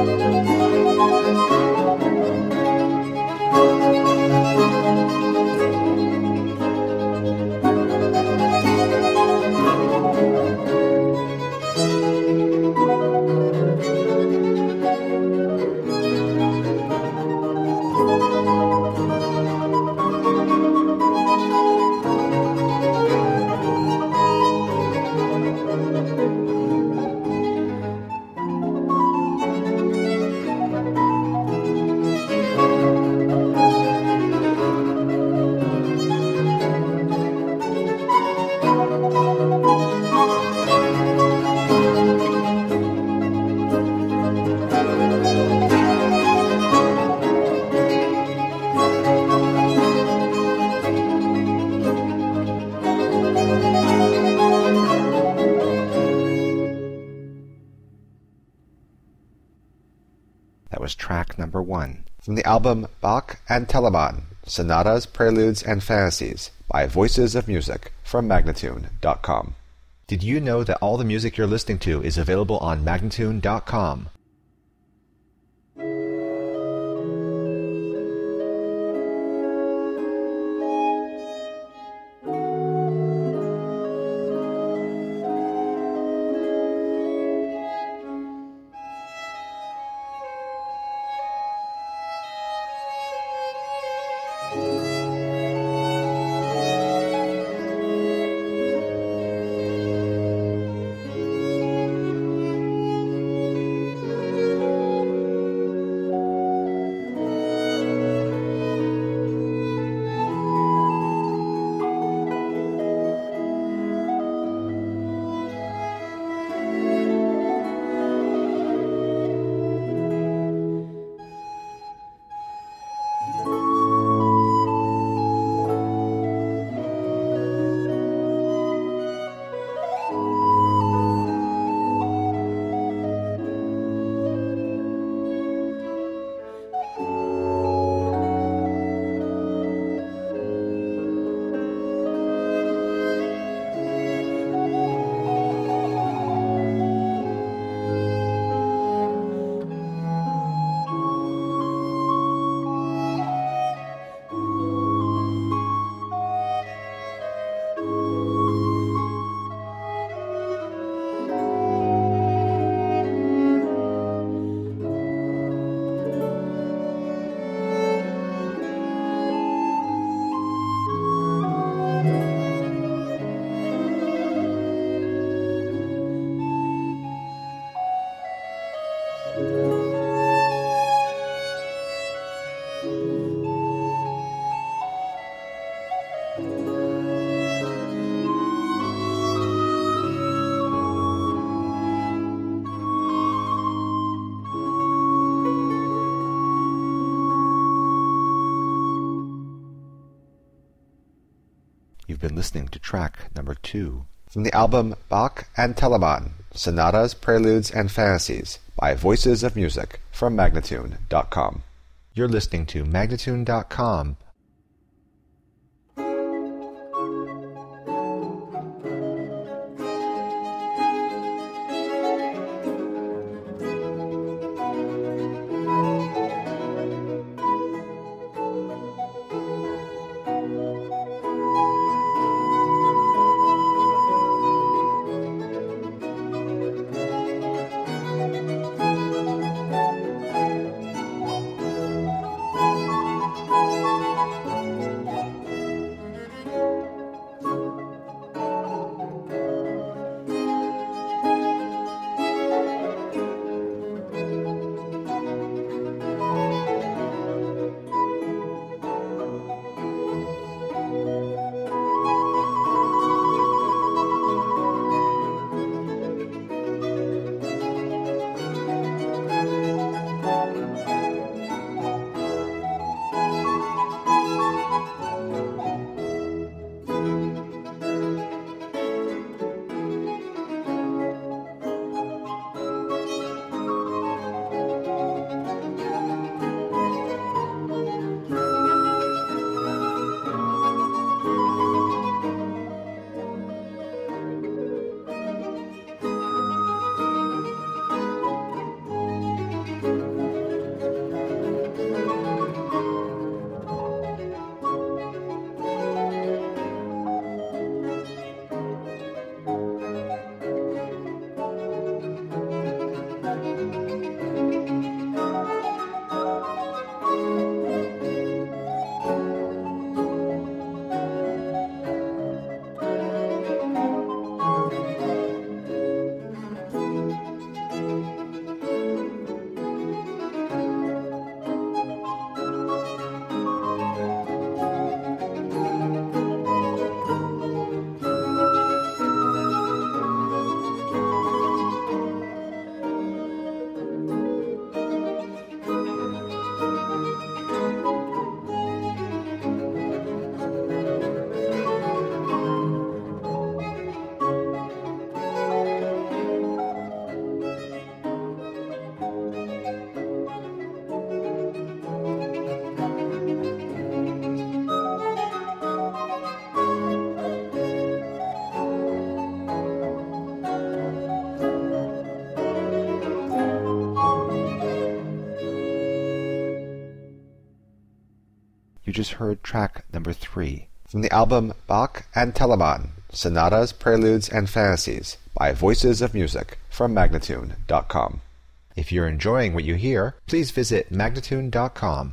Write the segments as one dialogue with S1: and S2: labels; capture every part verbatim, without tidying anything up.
S1: That was track number one from the album Bach and Telemann, Sonatas, Preludes, and Fantasies by Voices of Music from Magnatune dot com. Did you know that all the music you're listening to is available on Magnatune dot com? You've been listening to track number two from the album Bach and Telemann, Sonatas, Preludes, and Fantasies by Voices of Music from Magnatune dot com. You're listening to Magnatune dot com. just heard track number three from the album Bach and Telemann, Sonatas, Preludes, and Fantasies by Voices of Music from Magnatune dot com. If you're enjoying what you hear, please visit Magnatune dot com.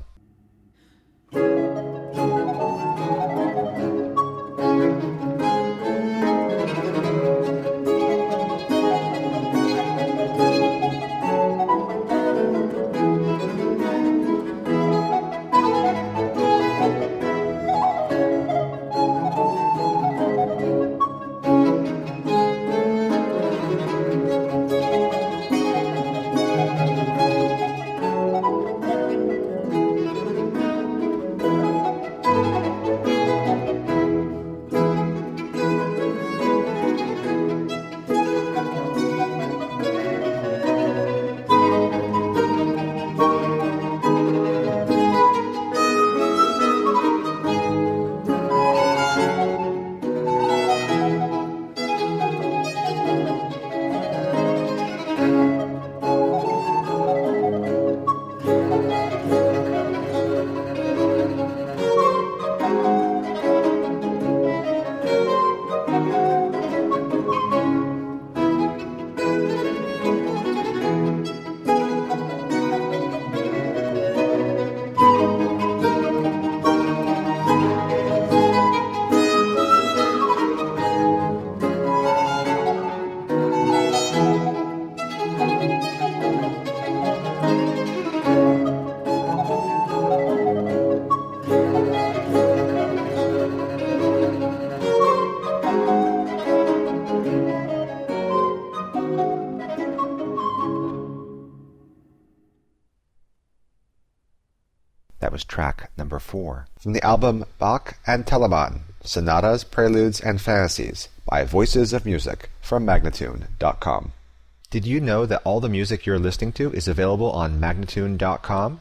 S1: That was track number four from the album Bach and Telemann, Sonatas, Preludes, and Fantasies by Voices of Music from Magnatune dot com. Did you know that all the music you're listening to is available on Magnatune dot com?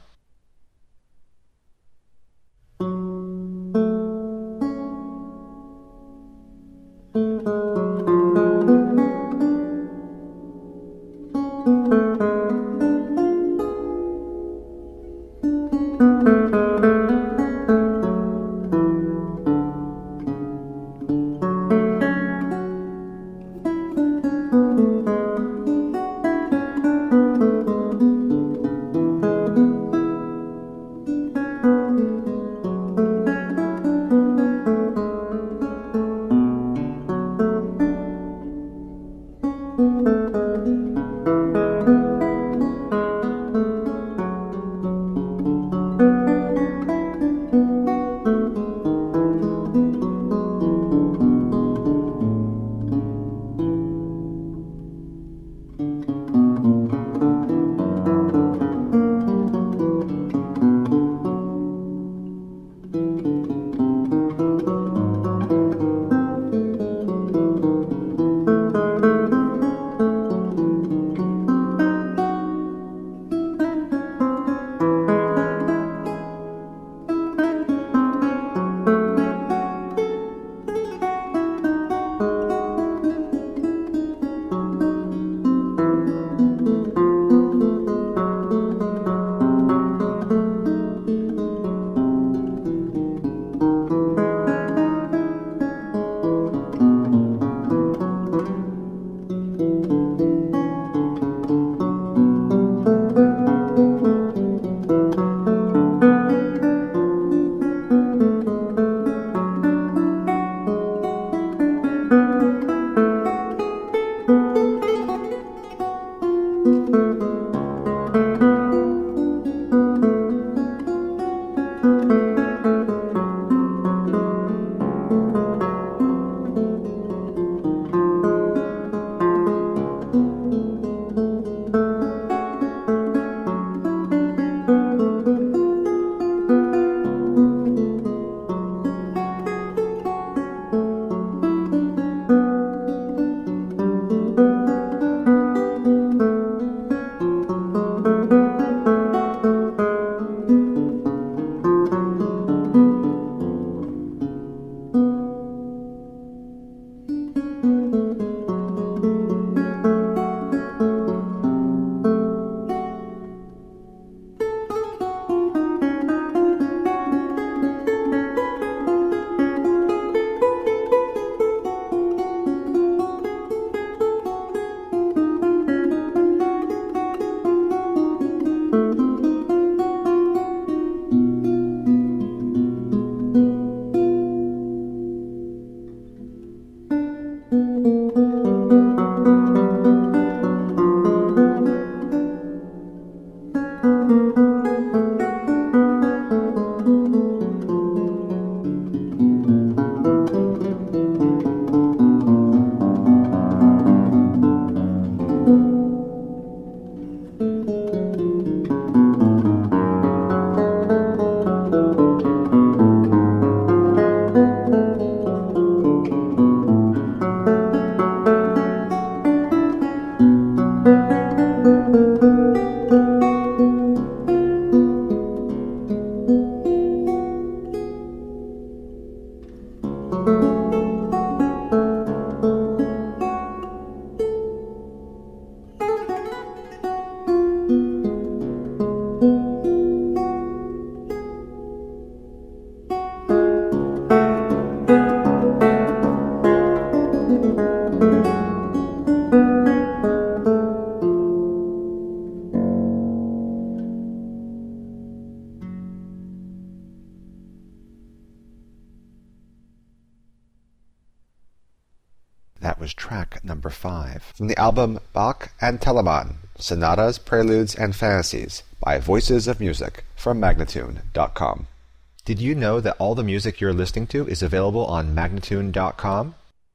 S1: was track number five from the album Bach and Telemann, Sonatas, Preludes, and Fantasies by Voices of Music from Magnatune dot com. Did you know that all the music you're listening to is available on Magnatune dot com?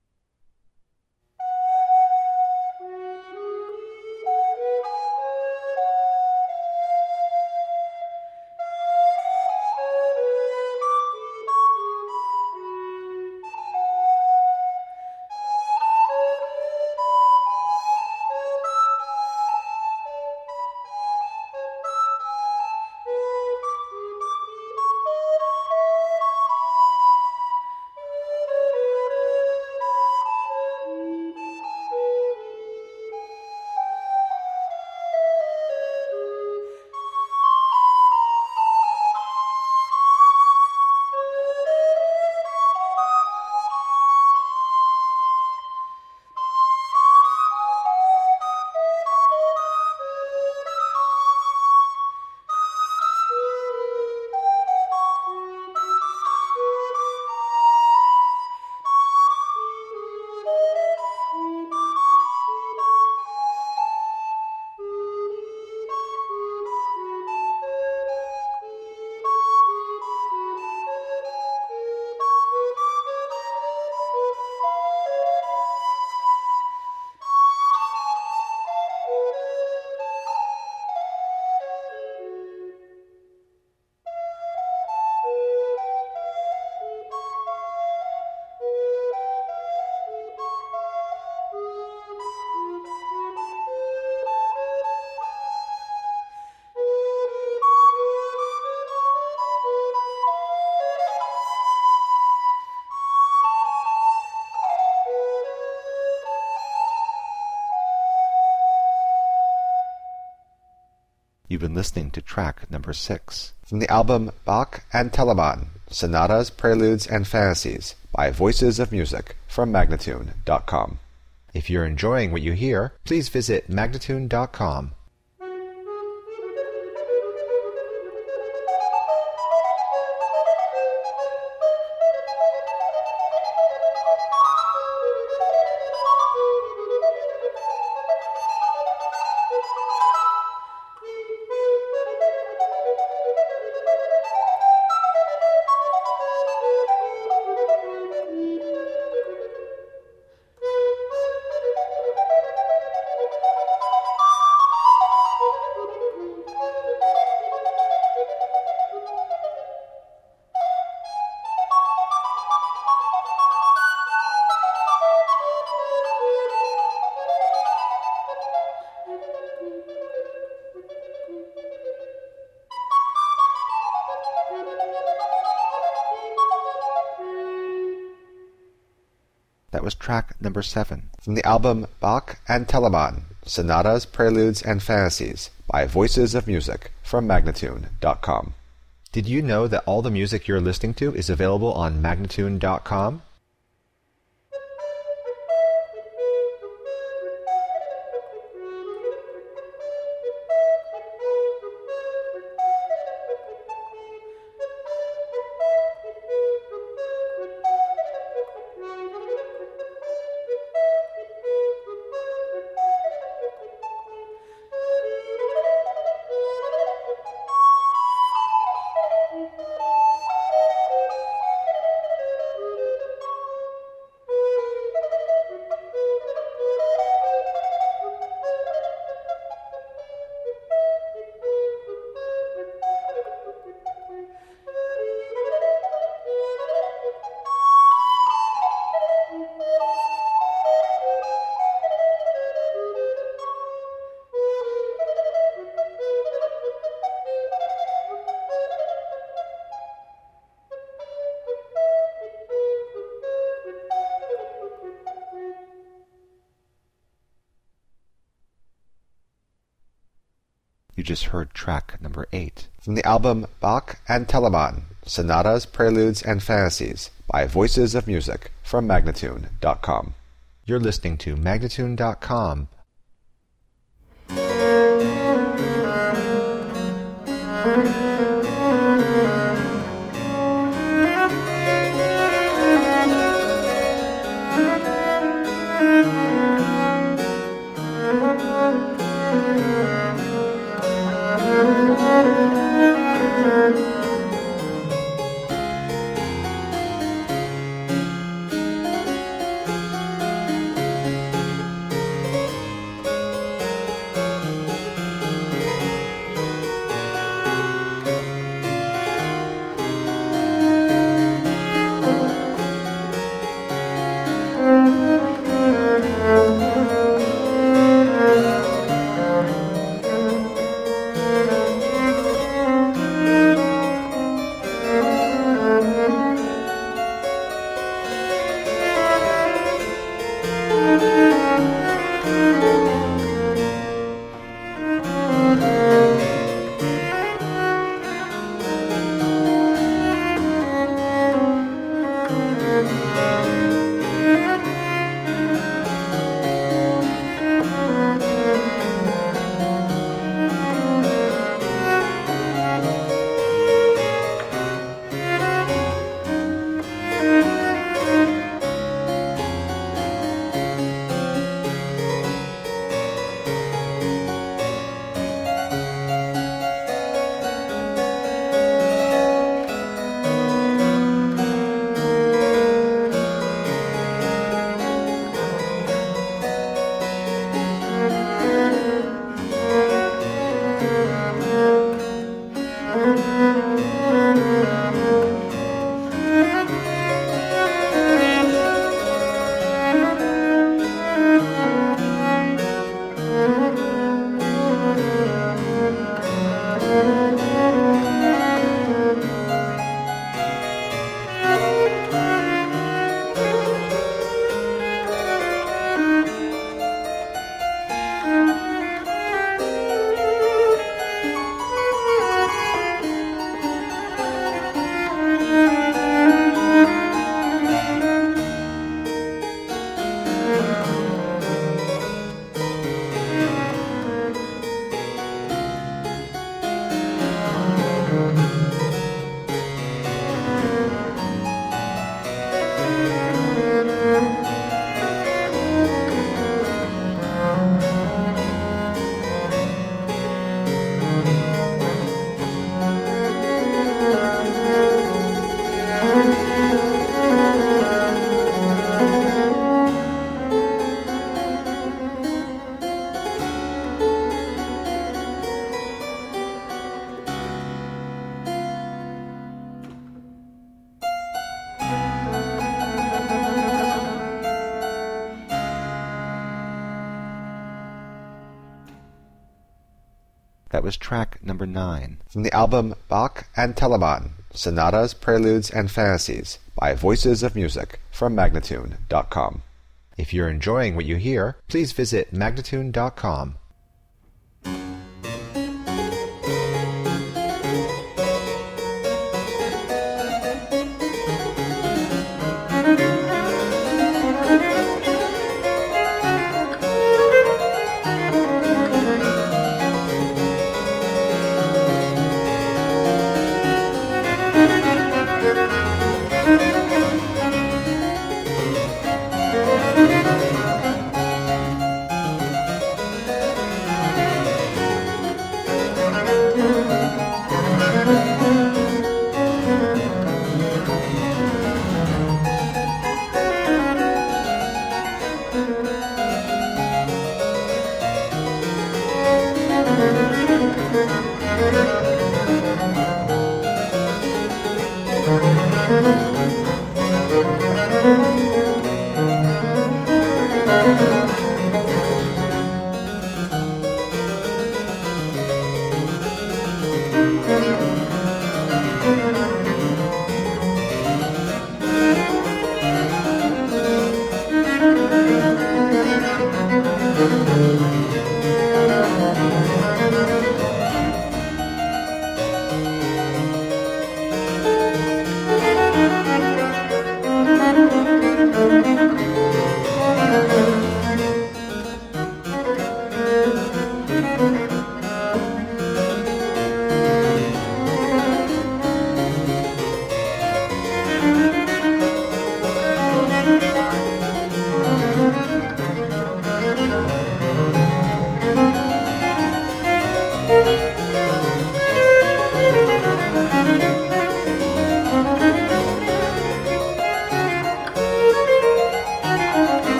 S1: You've been listening to track number six from the album Bach and Telemann, Sonatas, Preludes, and Fantasies by Voices of Music from Magnatune dot com. If you're enjoying what you hear, please visit Magnatune dot com. That was track number seven from the album Bach and Telemann, Sonatas, Preludes, and Fantasies by Voices of Music from Magnatune dot com. Did you know that all the music you're listening to is available on Magnatune dot com? You just heard track number eight from the album Bach and Telemann, Sonatas, Preludes, and Fantasies by Voices of Music from Magnatune dot com. You're listening to Magnatune dot com. That was track number nine from the album Bach and Telemann, Sonatas, Preludes, and Fantasies by Voices of Music from Magnatune dot com. If you're enjoying what you hear, please visit Magnatune dot com.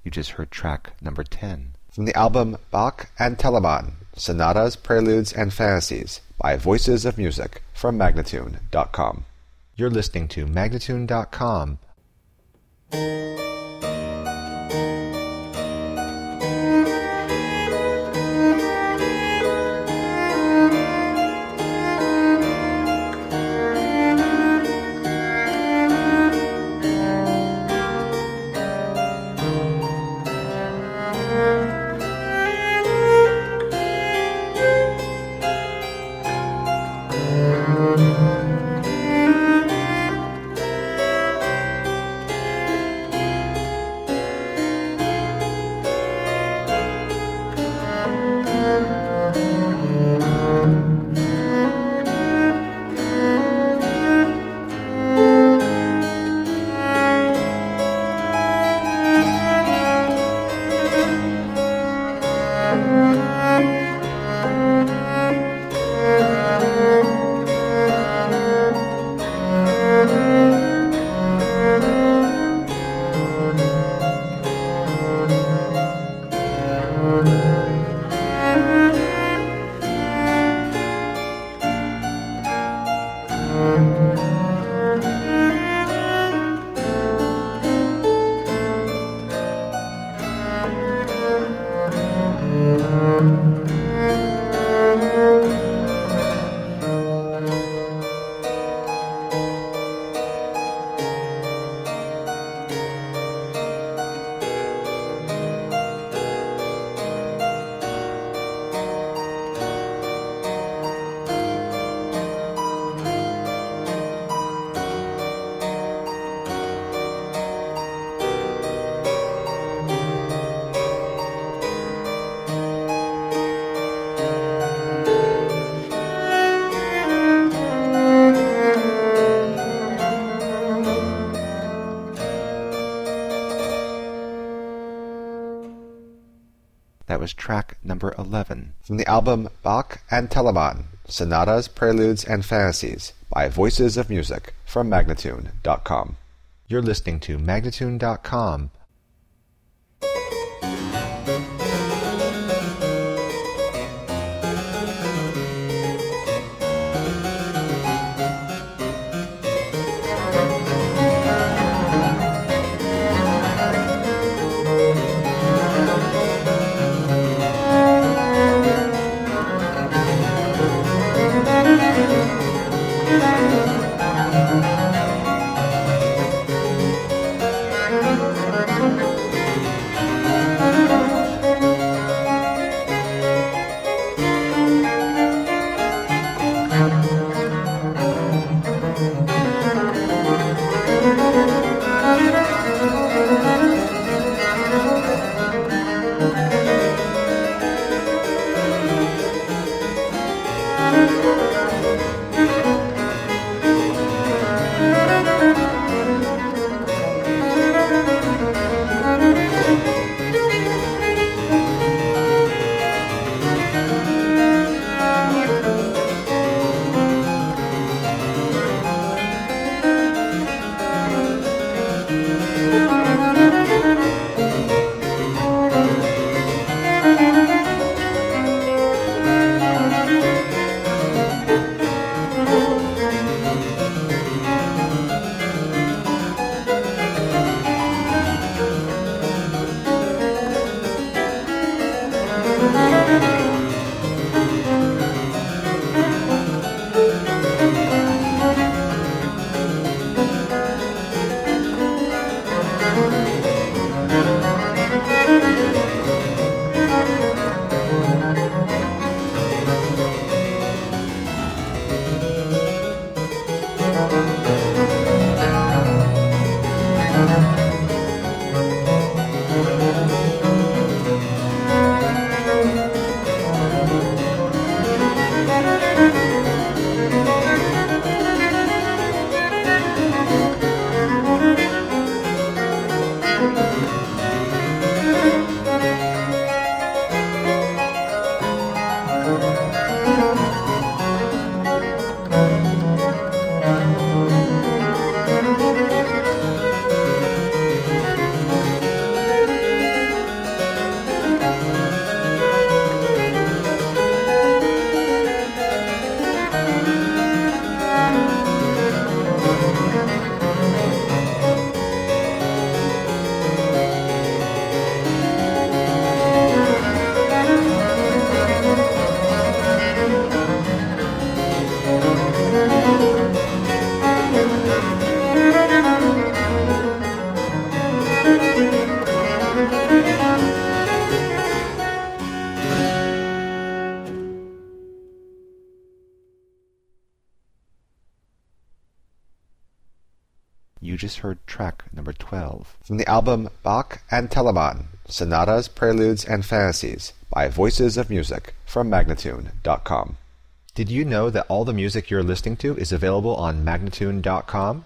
S1: You just heard track number ten from the album Bach and Telemann, Sonatas, Preludes, and Fantasies by Voices of Music from Magnatune dot com. You're listening to Magnatune dot com. That was track number eleven from the album Bach and Telemann, Sonatas, Preludes, and Fantasies by Voices of Music from Magnatune dot com. You're listening to Magnatune dot com. You just heard track number twelve from the album Bach and Telemann, Sonatas, Preludes, and Fantasies by Voices of Music from Magnatune dot com. Did you know that all the music you're listening to is available on Magnatune dot com?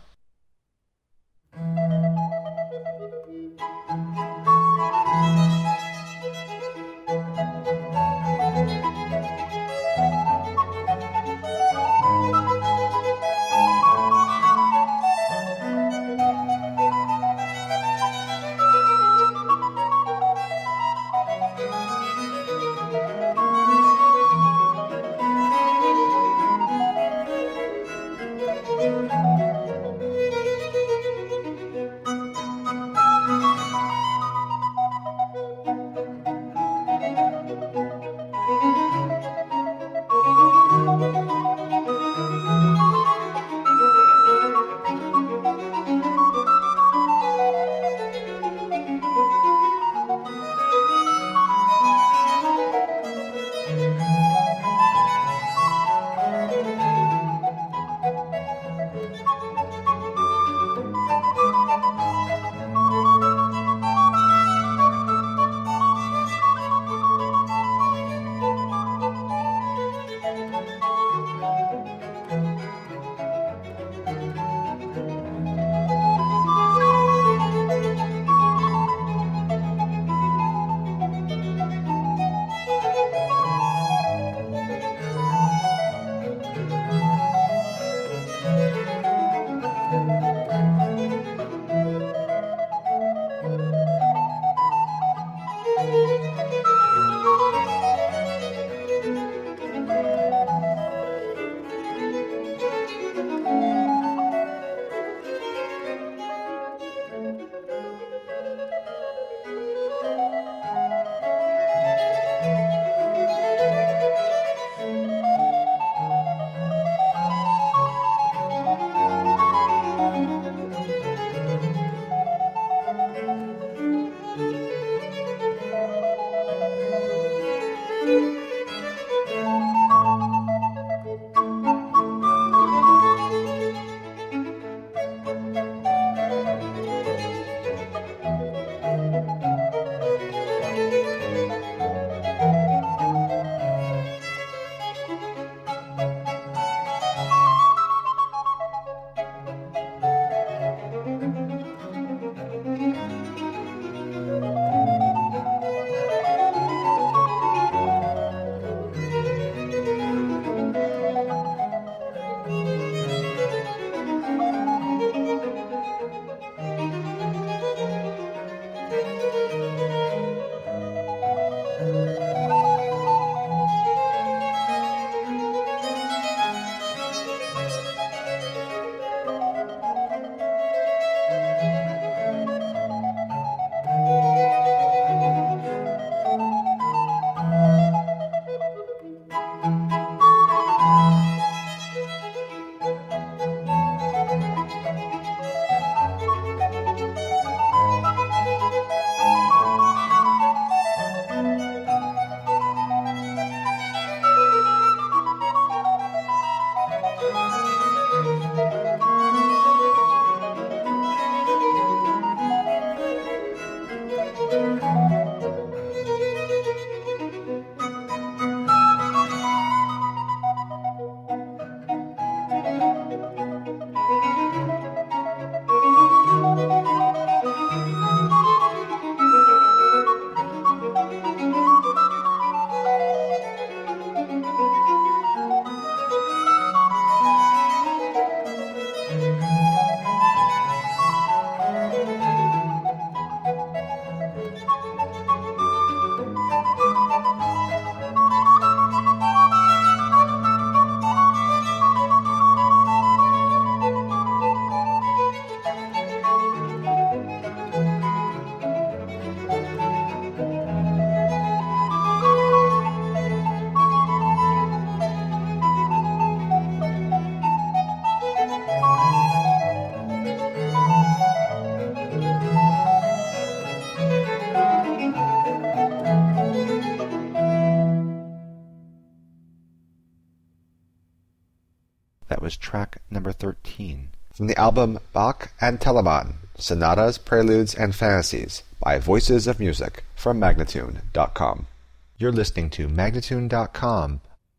S1: That was track number thirteen from the album Bach and Telemann, Sonatas, Preludes, and Fantasies by Voices of Music from Magnatune dot com. You're listening to Magnatune dot com.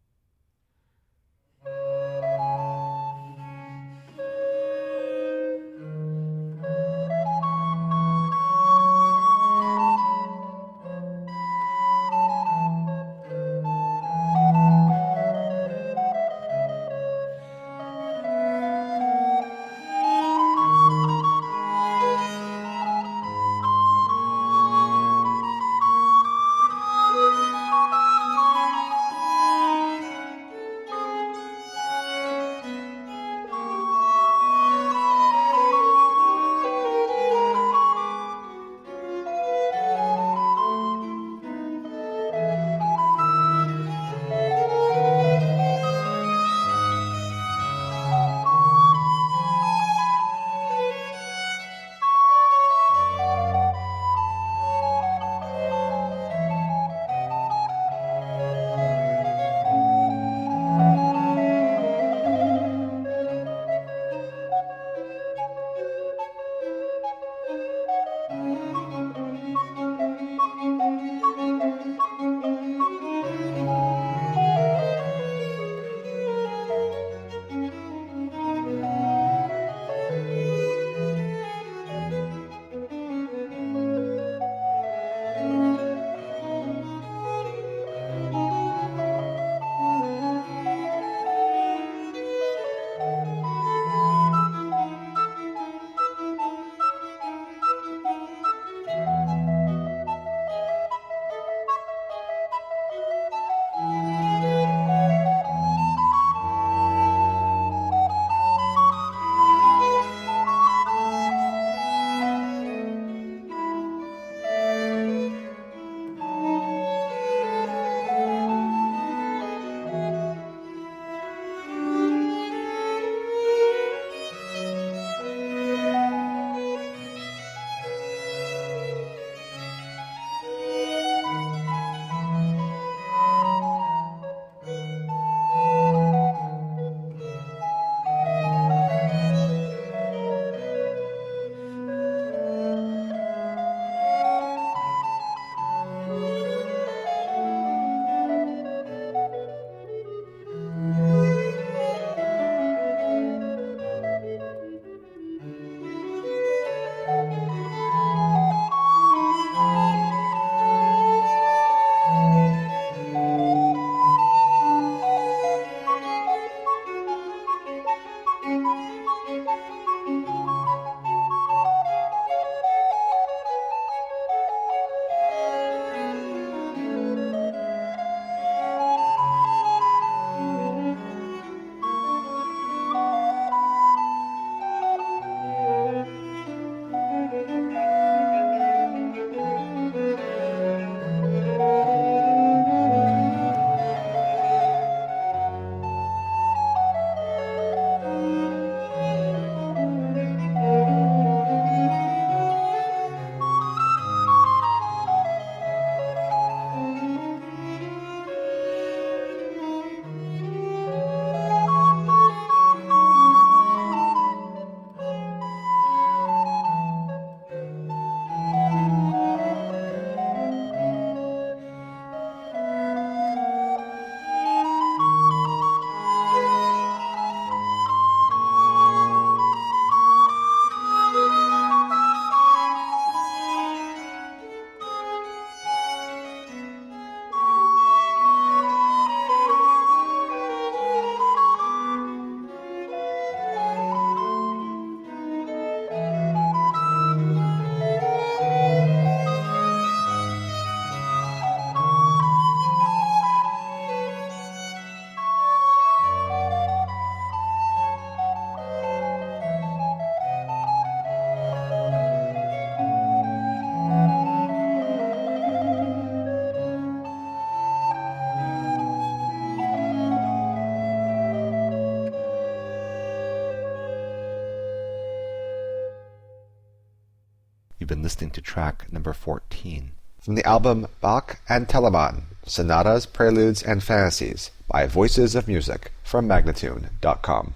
S1: You've been listening to track number fourteen from the album Bach and Telemann, Sonatas, Preludes, and Fantasies by Voices of Music from Magnatune dot com.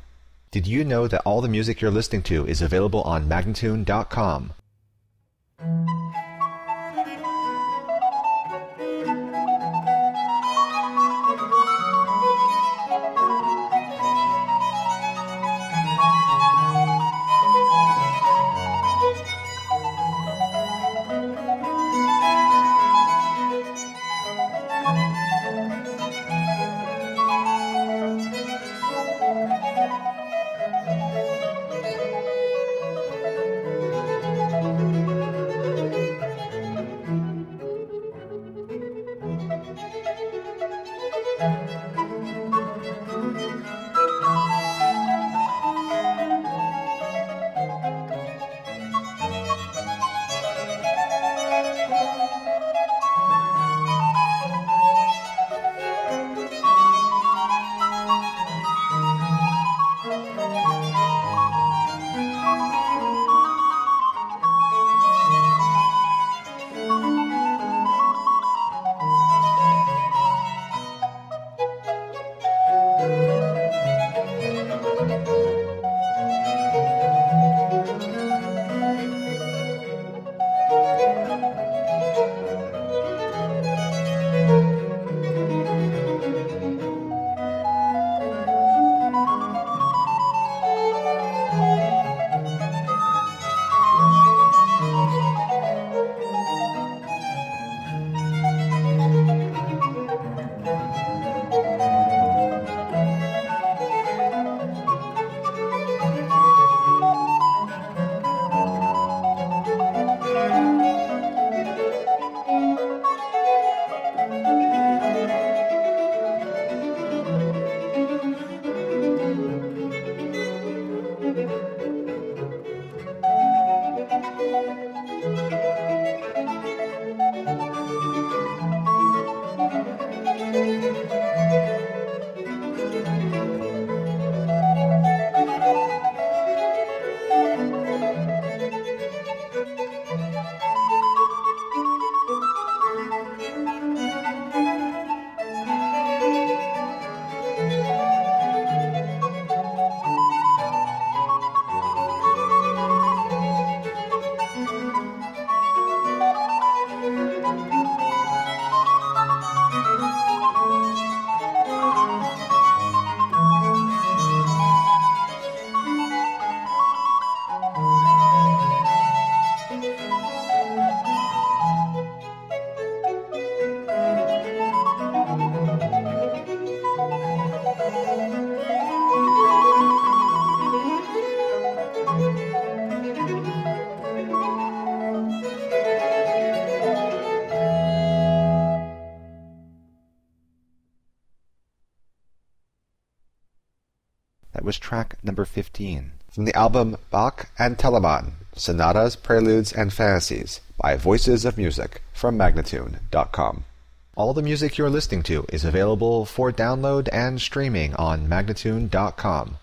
S1: Did you know that all the music you're listening to is available on Magnatune dot com? That was track number fifteen from the album Bach and Telemann, Sonatas, Preludes, and Fantasies by Voices of Music from Magnatune dot com. All the music you're listening to is available for download and streaming on Magnatune dot com.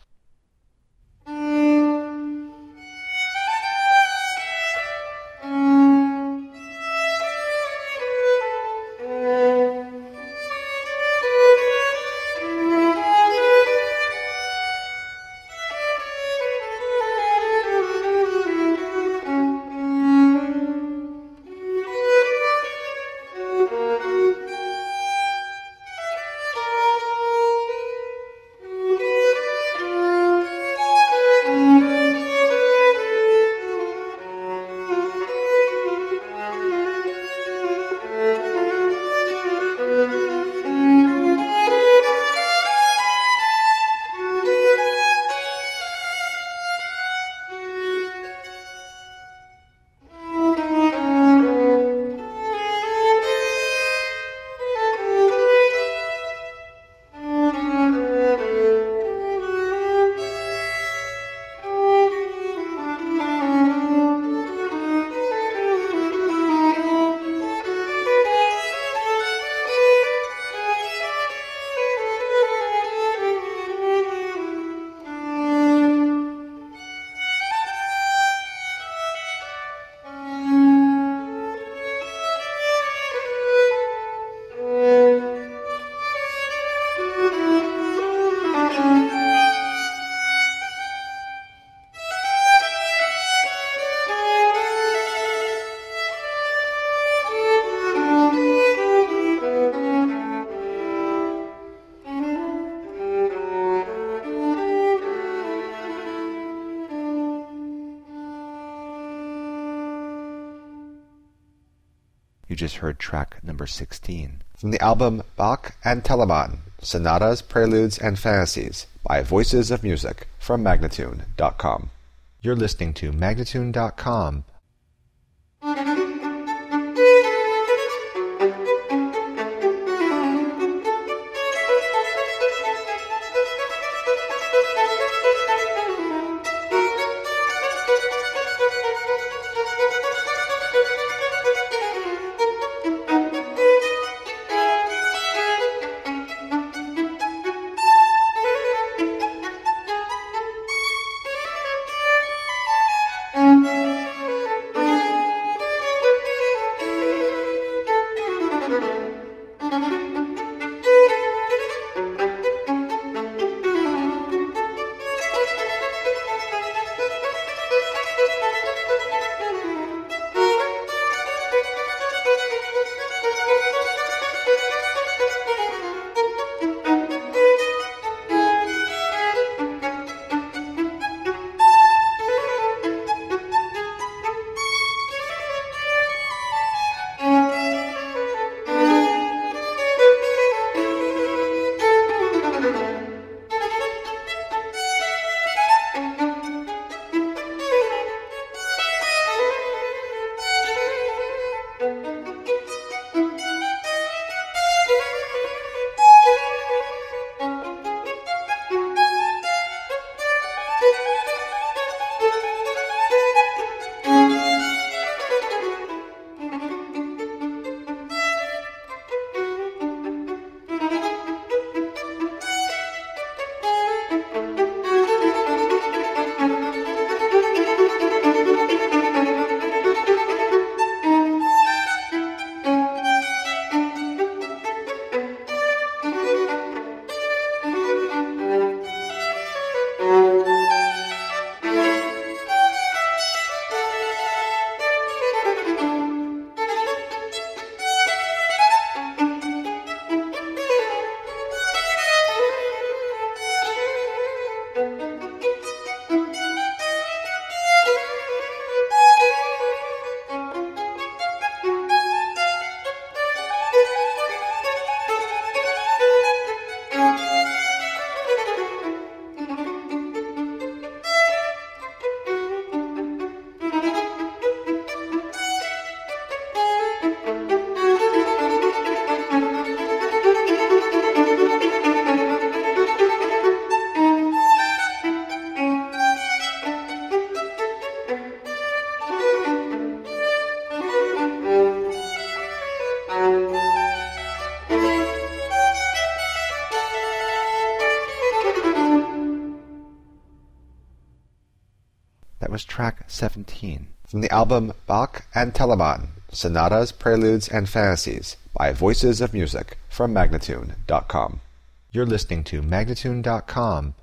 S1: You just heard track number sixteen from the album Bach and Telemann, Sonatas, Preludes, and Fantasies by Voices of Music from Magnatune dot com. You're listening to Magnatune dot com. That was track seventeen from the album Bach and Telemann, Sonatas, Preludes, and Fantasies by Voices of Music from Magnatune dot com. You're listening to Magnatune dot com.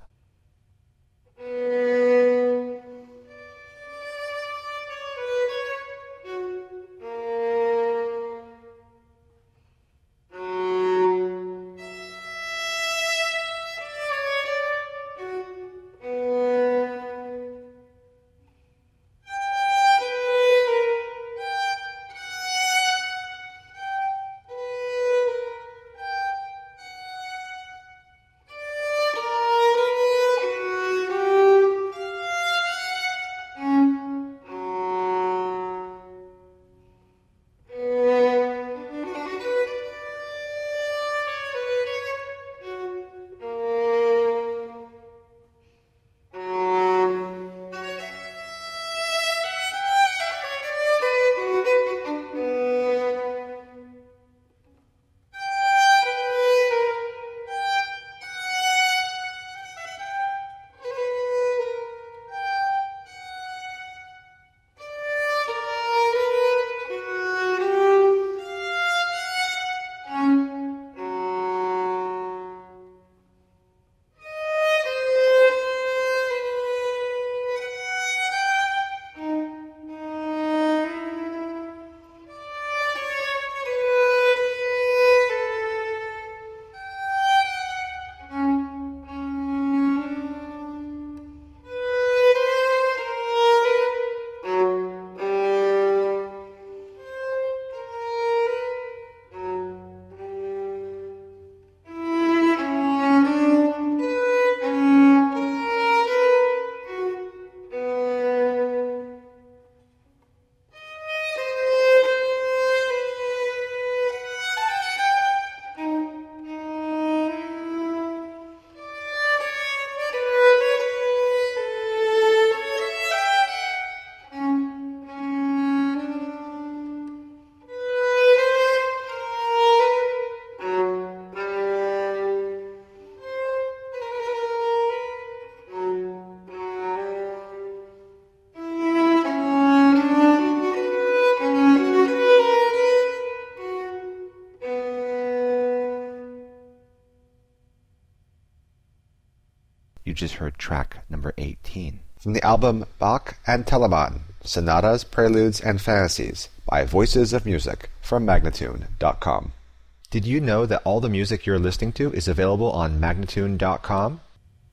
S1: just heard track number eighteen. From the album Bach and Telemann, Sonatas, Preludes, and Fantasies by Voices of Music from Magnatune dot com. Did you know that all the music you're listening to is available on Magnatune dot com?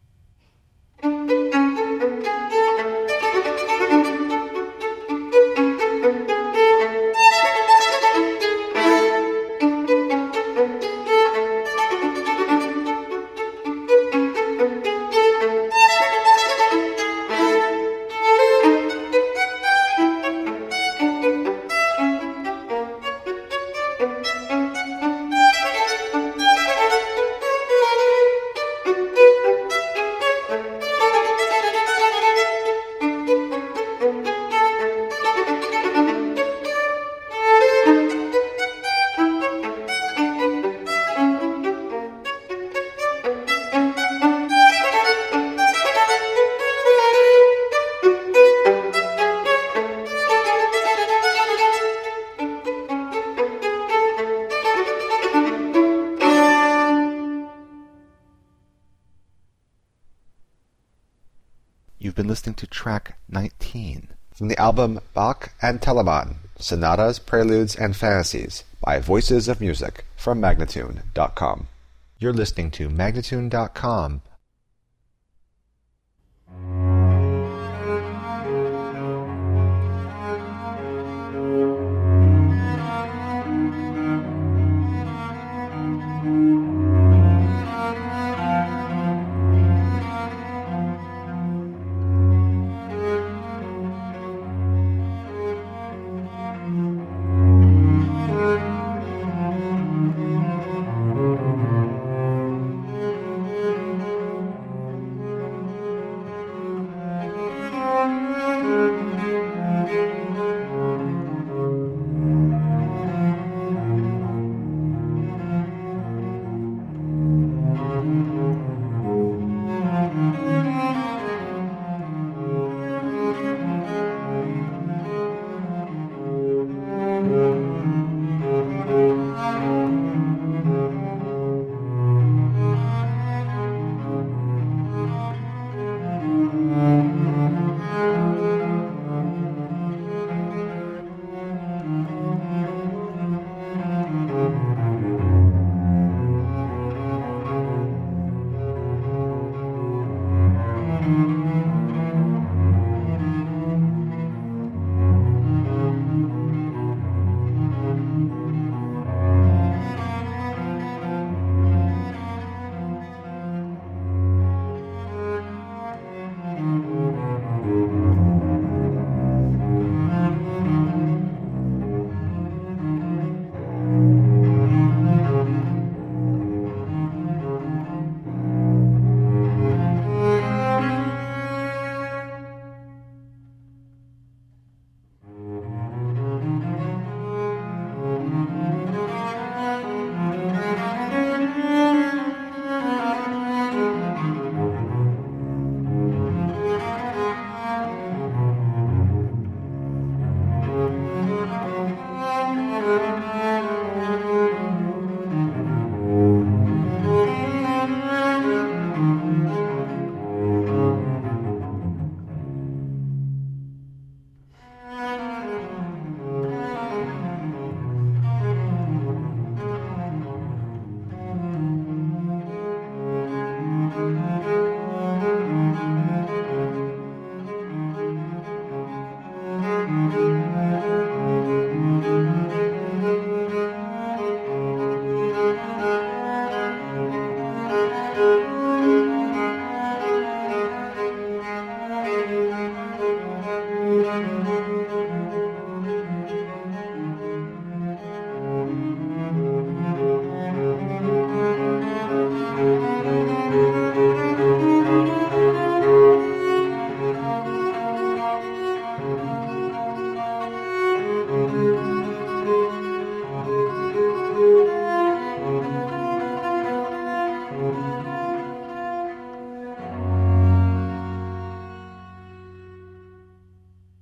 S1: You've been listening to track nineteen. From the album Bach and Telemann, Sonatas, Preludes, and Fantasies by Voices of Music from Magnatune dot com. You're listening to Magnatune dot com.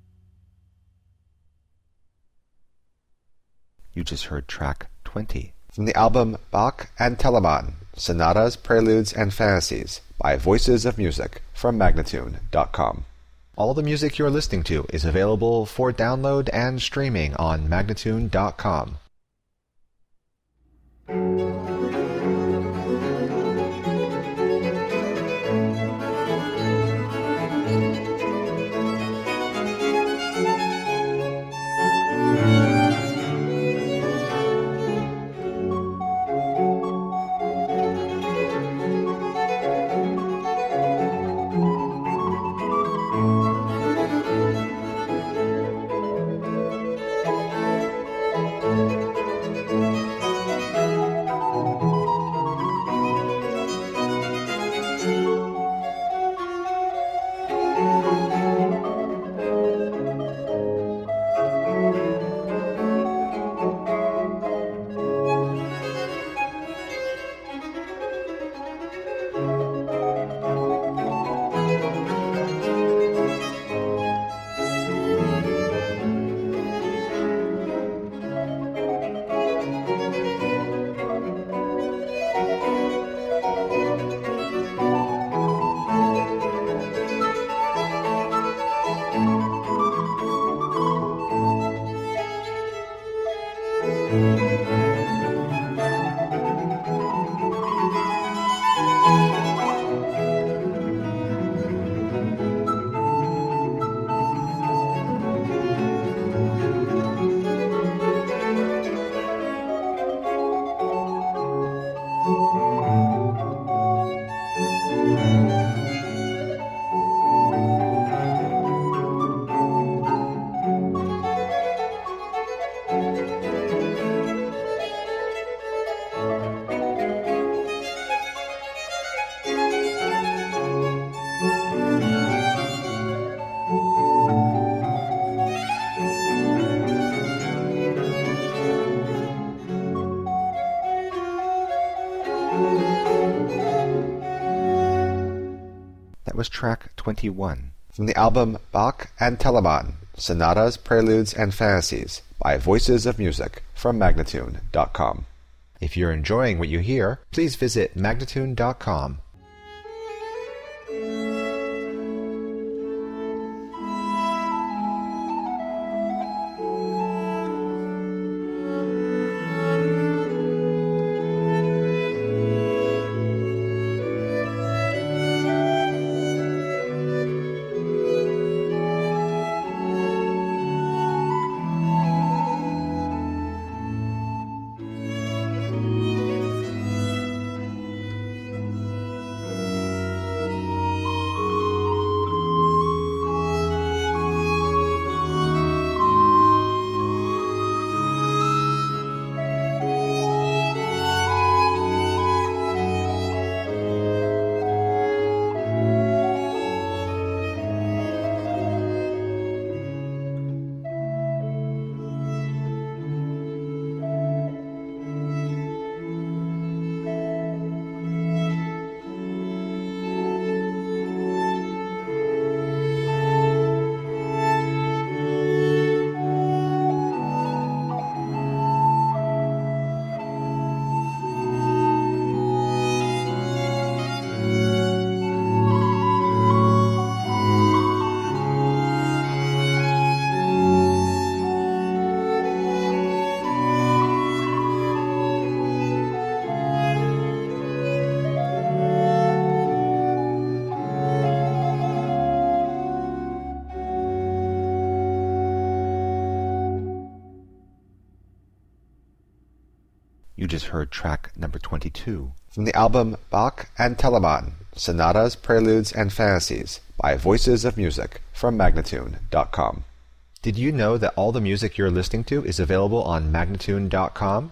S1: You just heard track twenty. from the album Bach and Telemann, Sonatas, Preludes, and Fantasies by Voices of Music from Magnatune dot com. All the music you're listening to is available for download and streaming on Magnatune dot com. Was track twenty-one from the album Bach and Telemann, Sonatas, Preludes, and Fantasies by Voices of Music from Magnatune dot com. If you're enjoying what you hear, please visit Magnatune dot com. You just heard track number twenty-two from the album Bach and Telemann, Sonatas, Preludes, and Fantasies by Voices of Music from Magnatune dot com. Did you know that all the music you're listening to is available on Magnatune dot com?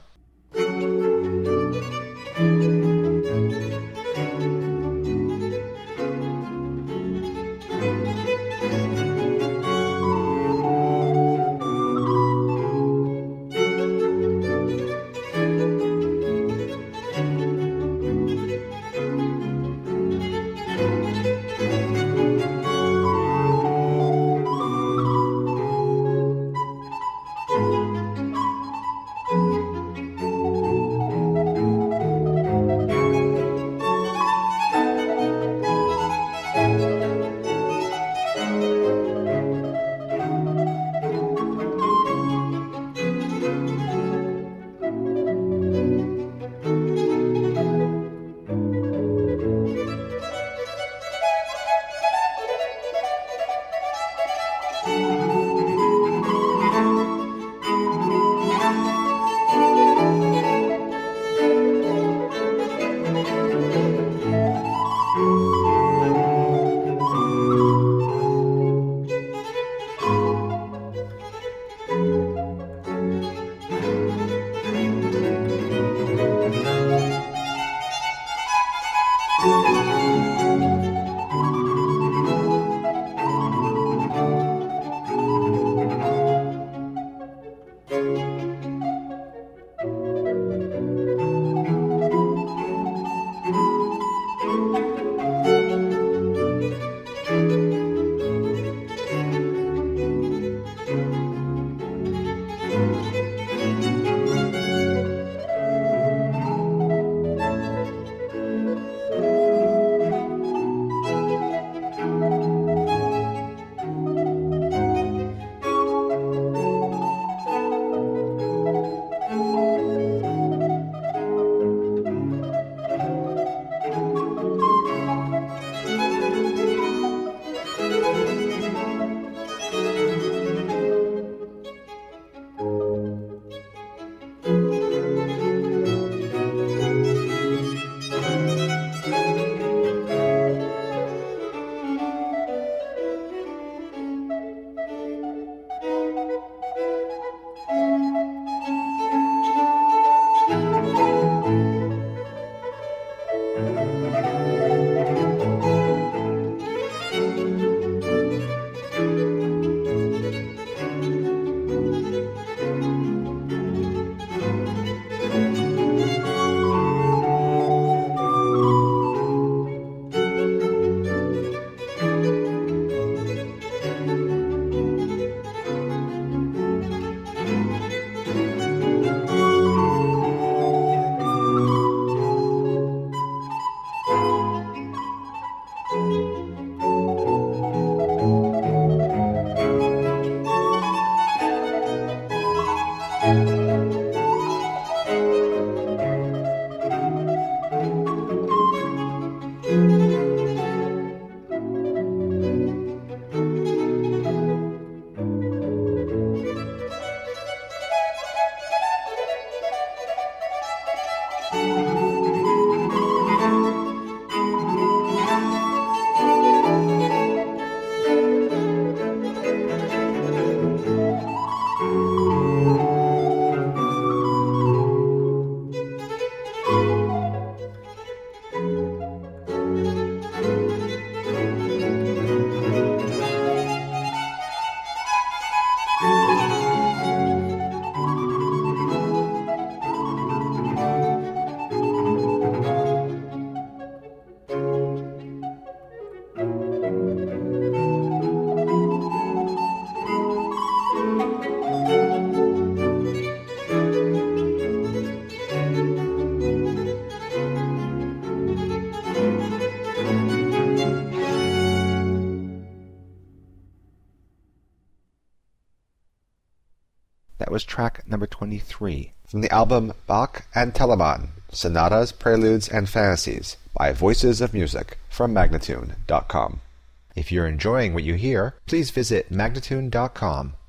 S1: That was track number twenty-three from the album Bach and Telemann, Sonatas, Preludes, and Fantasies by Voices of Music from Magnatune dot com. If you're enjoying what you hear, please visit Magnatune dot com